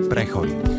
pre chorých.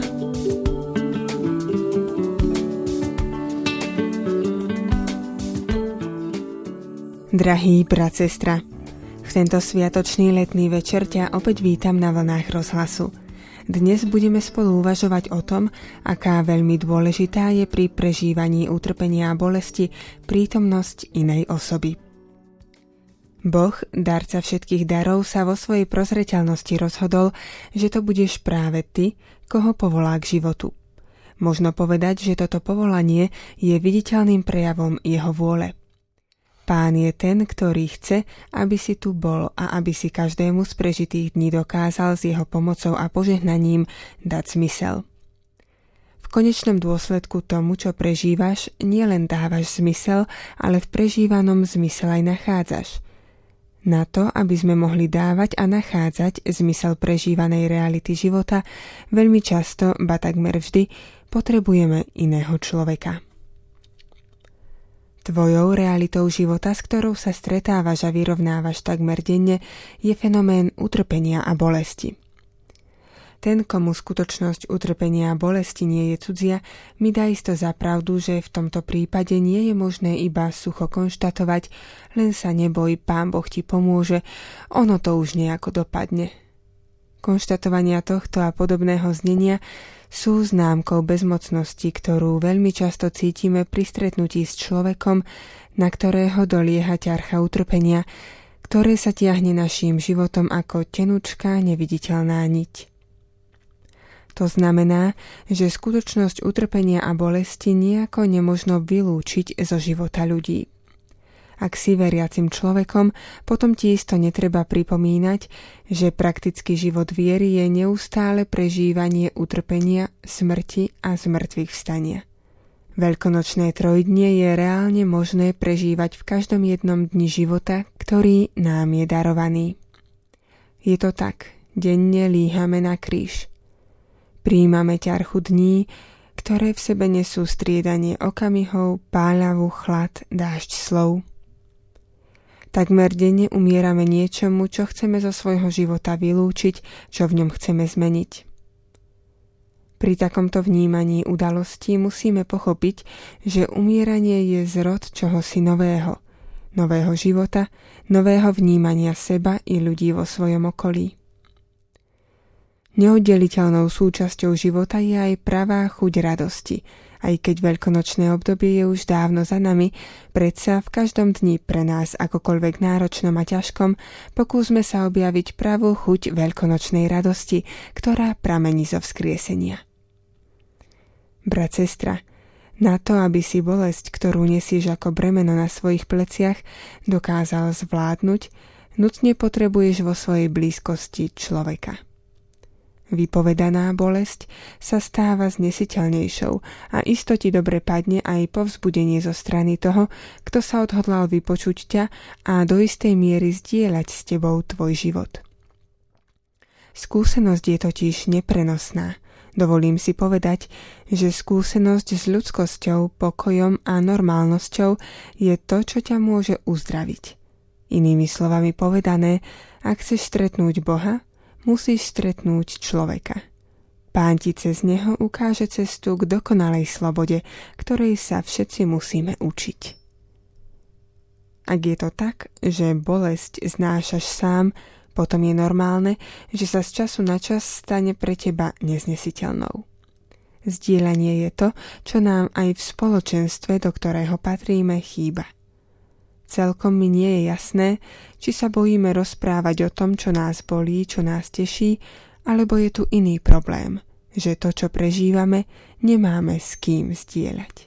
Drahý brat, sestra, v tento sviatočný letný večer ťa opäť vítam na vlnách Rozhlasu. Dnes budeme spolu uvažovať o tom, aká veľmi dôležitá je pri prežívaní utrpenia a bolesti prítomnosť inej osoby. Boh, darca všetkých darov, sa vo svojej prozreteľnosti rozhodol, že to budeš práve ty, koho povolá k životu. Možno povedať, že toto povolanie je viditeľným prejavom jeho vôle. Pán je ten, ktorý chce, aby si tu bol a aby si každému z prežitých dní dokázal s jeho pomocou a požehnaním dať zmysel. V konečnom dôsledku tomu, čo prežívaš, nielen dávaš zmysel, ale v prežívanom zmysel aj nachádzaš. Na to, aby sme mohli dávať a nachádzať zmysel prežívanej reality života, veľmi často, ba takmer vždy, potrebujeme iného človeka. Tvojou realitou života, s ktorou sa stretávaš a vyrovnávaš takmer denne, je fenomén utrpenia a bolesti. Ten, komu skutočnosť utrpenia a bolesti nie je cudzia, mi dá isto za pravdu, že v tomto prípade nie je možné iba sucho konštatovať, len sa neboj, Pán Boh ti pomôže, ono to už nejako dopadne. Konštatovania tohto a podobného znenia sú známkou bezmocnosti, ktorú veľmi často cítime pri stretnutí s človekom, na ktorého dolieha ťarcha utrpenia, ktoré sa tiahne naším životom ako tenučká neviditeľná niť. To znamená, že skutočnosť utrpenia a bolesti nejako nemožno vylúčiť zo života ľudí. Ak si veriacim človekom, potom ti isto netreba pripomínať, že praktický život viery je neustále prežívanie utrpenia, smrti a zmrtvých vstania. Veľkonočné trojdnie je reálne možné prežívať v každom jednom dni života, ktorý nám je darovaný. Je to tak, denne líhame na kríž. Prijímame ťarchu dní, ktoré v sebe nesú striedanie okamihov, páľavu, chlad, dážď slov. Takmer denne umierame niečomu, čo chceme zo svojho života vylúčiť, čo v ňom chceme zmeniť. Pri takomto vnímaní udalostí musíme pochopiť, že umieranie je zrod čohosi nového, nového života, nového vnímania seba i ľudí vo svojom okolí. Neoddeliteľnou súčasťou života je aj pravá chuť radosti. Aj keď veľkonočné obdobie je už dávno za nami, predsa v každom dni pre nás akokoľvek náročnom a ťažkom pokúsme sa objaviť pravú chuť veľkonočnej radosti, ktorá pramení zo vzkriesenia. Brat, sestra, na to, aby si bolesť, ktorú nesieš ako bremeno na svojich pleciach, dokázal zvládnuť, nutne potrebuješ vo svojej blízkosti človeka. Vypovedaná bolesť sa stáva znesiteľnejšou a isto ti dobre padne aj povzbudenie zo strany toho, kto sa odhodlal vypočuť ťa a do istej miery zdieľať s tebou tvoj život. Skúsenosť je totiž neprenosná. Dovolím si povedať, že skúsenosť s ľudskosťou, pokojom a normálnosťou je to, čo ťa môže uzdraviť. Inými slovami povedané, ak chceš stretnúť Boha, musíš stretnúť človeka. Pán ti cez neho ukáže cestu k dokonalej slobode, ktorej sa všetci musíme učiť. Ak je to tak, že bolesť znášaš sám, potom je normálne, že sa z času na čas stane pre teba neznesiteľnou. Zdieľanie je to, čo nám aj v spoločenstve, do ktorého patríme, chýba. Celkom mi nie je jasné, či sa bojíme rozprávať o tom, čo nás bolí, čo nás teší, alebo je tu iný problém, že to, čo prežívame, nemáme s kým zdieľať.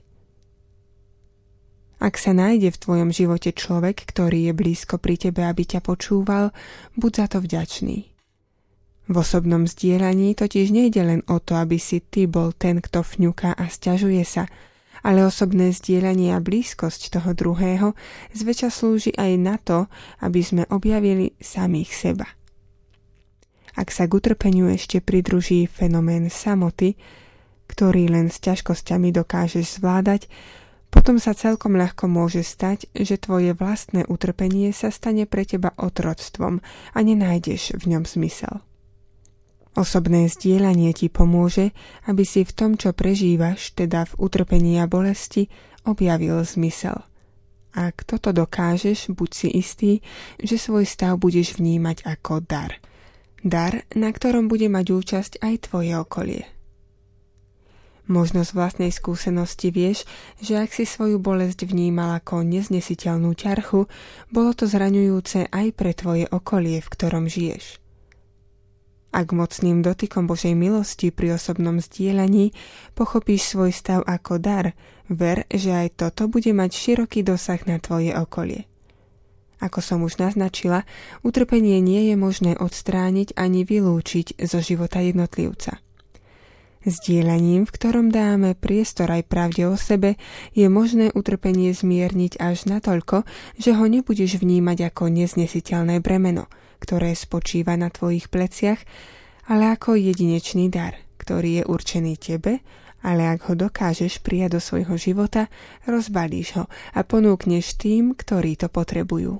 Ak sa nájde v tvojom živote človek, ktorý je blízko pri tebe, aby ťa počúval, buď za to vďačný. V osobnom zdieľaní totiž nejde len o to, aby si ty bol ten, kto fňuká a sťažuje sa, ale osobné zdieľanie a blízkosť toho druhého zväčša slúži aj na to, aby sme objavili samých seba. Ak sa k utrpeniu ešte pridruží fenomén samoty, ktorý len s ťažkosťami dokážeš zvládať, potom sa celkom ľahko môže stať, že tvoje vlastné utrpenie sa stane pre teba otroctvom a nenájdeš v ňom zmysel. Osobné zdieľanie ti pomôže, aby si v tom, čo prežívaš, teda v utrpení a bolesti, objavil zmysel. Ak toto dokážeš, buď si istý, že svoj stav budeš vnímať ako dar. Dar, na ktorom bude mať účasť aj tvoje okolie. Možno z vlastnej skúsenosti vieš, že ak si svoju bolesť vnímal ako neznesiteľnú ťarchu, bolo to zraňujúce aj pre tvoje okolie, v ktorom žiješ. Ak mocným dotykom Božej milosti pri osobnom zdieľaní pochopíš svoj stav ako dar, ver, že aj toto bude mať široký dosah na tvoje okolie. Ako som už naznačila, utrpenie nie je možné odstrániť ani vylúčiť zo života jednotlivca. Zdieľaním, v ktorom dáme priestor aj pravde o sebe, je možné utrpenie zmierniť až natoľko, že ho nebudeš vnímať ako neznesiteľné bremeno, ktoré spočíva na tvojich pleciach, ale ako jedinečný dar, ktorý je určený tebe, ale ak ho dokážeš prijať do svojho života, rozbalíš ho a ponúkneš tým, ktorí to potrebujú.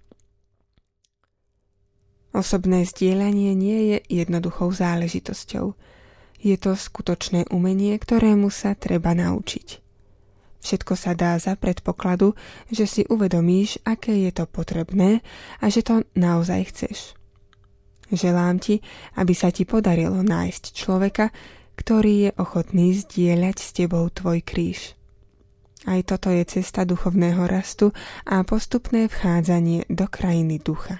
Osobné zdieľanie nie je jednoduchou záležitosťou. Je to skutočné umenie, ktorému sa treba naučiť. Všetko sa dá za predpokladu, že si uvedomíš, aké je to potrebné a že to naozaj chceš. Želám ti, aby sa ti podarilo nájsť človeka, ktorý je ochotný zdieľať s tebou tvoj kríž. Aj toto je cesta duchovného rastu a postupné vchádzanie do krajiny ducha.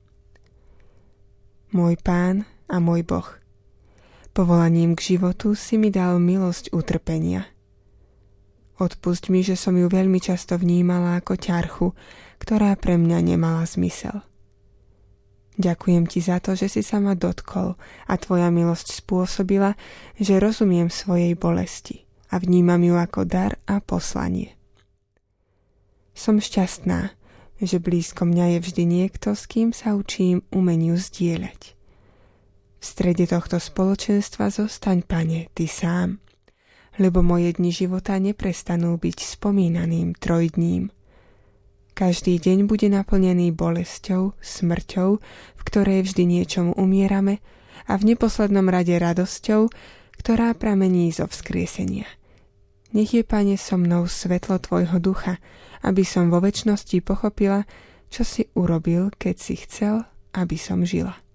Môj Pán a môj Boh, povolaním k životu si mi dal milosť utrpenia. Odpusť mi, že som ju veľmi často vnímala ako ťarchu, ktorá pre mňa nemala zmysel. Ďakujem ti za to, že si sa ma dotkol a tvoja milosť spôsobila, že rozumiem svojej bolesti a vnímam ju ako dar a poslanie. Som šťastná, že blízko mňa je vždy niekto, s kým sa učím umeniu zdieľať. V strede tohto spoločenstva zostaň, Pane, ty sám, lebo moje dni života neprestanú byť spomínaným trojdním. Každý deň bude naplnený bolesťou, smrťou, v ktorej vždy niečomu umierame, a v neposlednom rade radosťou, ktorá pramení zo vzkriesenia. Nech je, Pane, so mnou svetlo tvojho ducha, aby som vo večnosti pochopila, čo si urobil, keď si chcel, aby som žila.